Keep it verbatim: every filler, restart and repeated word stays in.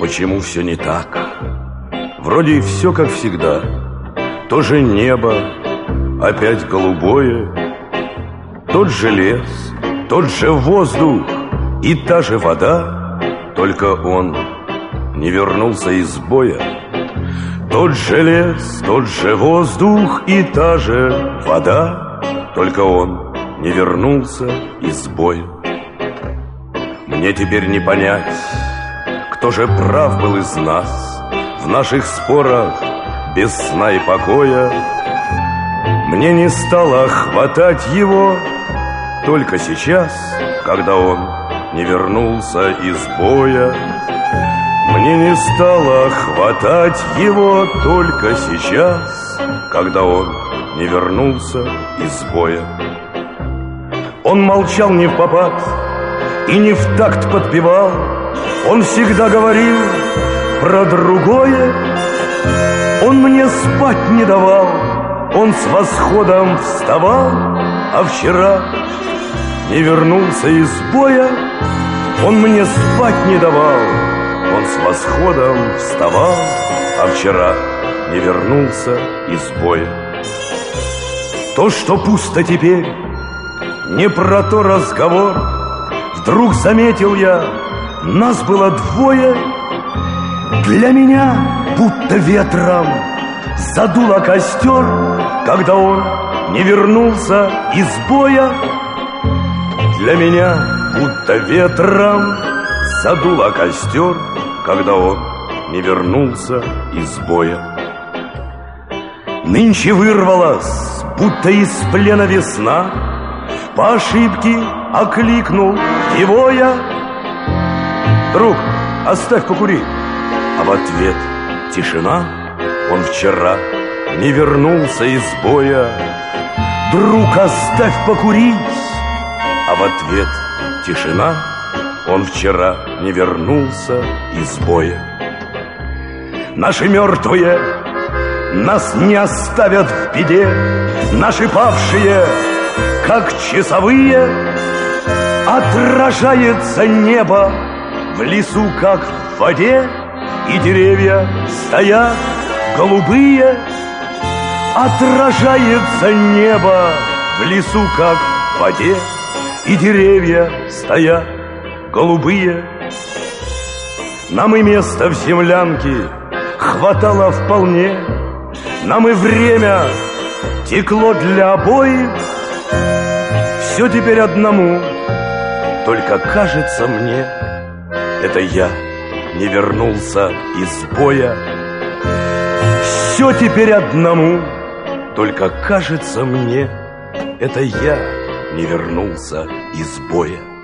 почему все не так? Вроде все как всегда. То же небо, опять голубое, тот же лес, тот же воздух и та же вода, только он не вернулся из боя. Тот же лес, тот же воздух и та же вода, только он не вернулся из боя. Мне теперь не понять, кто же прав был из нас в наших спорах без сна и покоя. Мне не стало хватать его только сейчас, когда он не вернулся из боя. Мне не стало хватать его только сейчас, когда он не вернулся из боя. Он молчал не впопад и не в такт подпевал, он всегда говорил про другое. Он мне спать не давал, он с восходом вставал, а вчера не вернулся из боя. Он мне спать не давал, он с восходом вставал, а вчера не вернулся из боя. То, что пусто теперь, не про то разговор. Вдруг заметил я, нас было двое. Для меня будто ветром задуло костер, когда он не вернулся из боя. Для меня будто ветром задуло костер, когда он не вернулся из боя. Нынче вырвалась, будто из плена весна, по ошибке окликнул его я: друг, оставь покурить. А в ответ тишина. Он вчера не вернулся из боя. Друг, оставь покурить. А в ответ тишина. Он вчера не вернулся из боя. Наши мертвые нас не оставят в беде. Наши павшие, как часовые, отражается небо в лесу, как в воде. И деревья стоят голубые. Отражается небо в лесу, как в воде. И деревья стоят голубые. Нам и места в землянке хватало вполне. Нам и время текло для обоих. Все теперь одному, только кажется мне, это я не вернулся из боя. Все теперь одному, только кажется мне, это я не вернулся из боя.